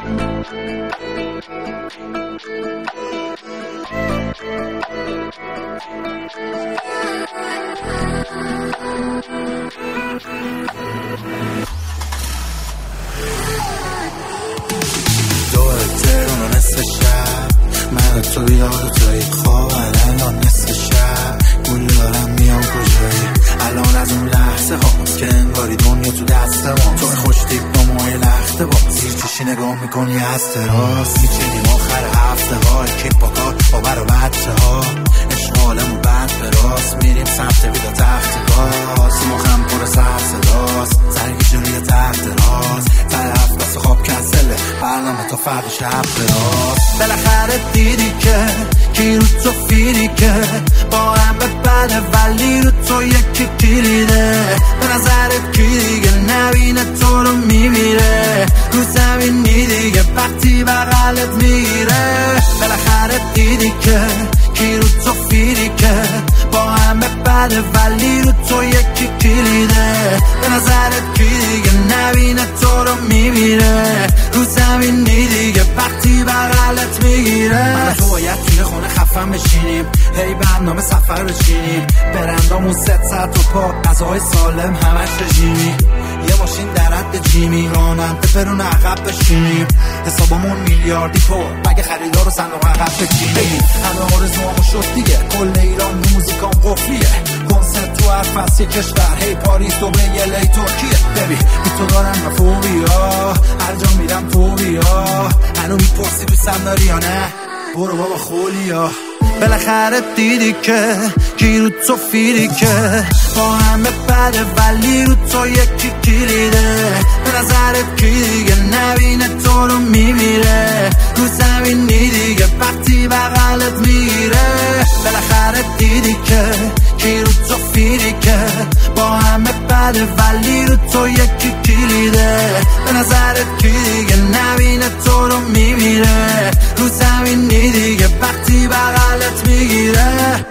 دور تهران و نصف شب من تو بیاد توی خواب الان نصف شب گول دارم میام کجایی الان از اون لحظه هاست که انگاری دنیا تو دست ما تو خوش تیپ با مای لخته با زیر چشی نگاه میکنی از تراس میچینیم آخر هفته ها کیپ با کار با بر و بچه ها اشغالمون بند به راست میریم سمت ویدا تخت گاز مخم پر سر صداست سرگیش روی تحت راست طرف بس خواب کنسله برنامه تا فرد شب براست بالاخره دیدی که کی رو تو فیری که با هم به بده ولی رو تو یکی کلیده به نظرت کی دیگه نبینه تو رو میمیره رو زمینی دیگه وقتی بغلت میگیره بالاخره دیدی که کی رو تو فیری که با هم به بده ولی رو تو یکی کلیده به نظرت کی دیگه نبینه تو رو میمیره رو زمینی دیگه وقتی بغلت میگیره من تو باید توی خونه خفن بشینیم هی برنامه سفر بچینیم برندامون 3 ساعت و پا غذاهای سالم همش رژیمی یه ماشین در حد جیمی راننده برون عقب بشینیم حسابمون میلیاردی پر مگه خریدار رو صندوق عقب بچینیم همه آرزوامو شد دیگه کل ایران موزیکام قفلیه کنسرت تو هر فصل کشور هی پاریس دبی الی ترکیه ببین بی تو دارم فوبیا هر جا میرم فوبیا هنو میپرسی دوستم داری یا نه برو بابا خولیا بالاخره دیدی که کی رو تو فیری که با همه بده ولی رو تو یکی کلیده به نظرت کی دیگه نبینه تو رو میمیره رو زمینی دیگه وقتی بغلت میگیره بالاخره دیدی که کی رو تو فیری که با همه بده ولی رو تو یکی کلیده به نظرت کی دیگه نبینه تو رو میمیره رو زمینی دیگه وقتی بغلت میگیره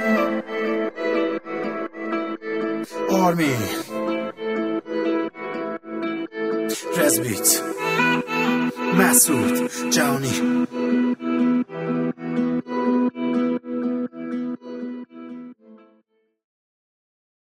آرمین رزبیت مسعود جانی